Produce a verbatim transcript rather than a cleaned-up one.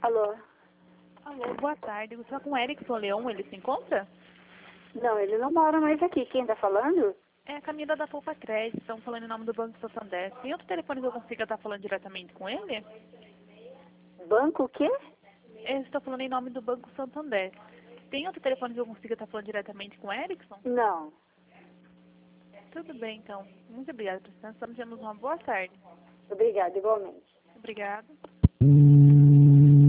Alô? Alô, boa tarde. Você está com o Erickson Leão, ele se encontra? Não, ele não mora mais aqui. Quem tá falando? É a Camila da Poupa Crédito, estão falando em nome do Banco Santander. Tem outro telefone que eu consiga estar falando diretamente com ele? Banco o quê? Eu estou falando em nome do Banco Santander. Tem outro telefone que eu consiga estar falando diretamente com o Erickson? Não. Tudo bem, então. Muito obrigada, presidente. Estamos tendo uma boa tarde. Obrigada, igualmente. Obrigada.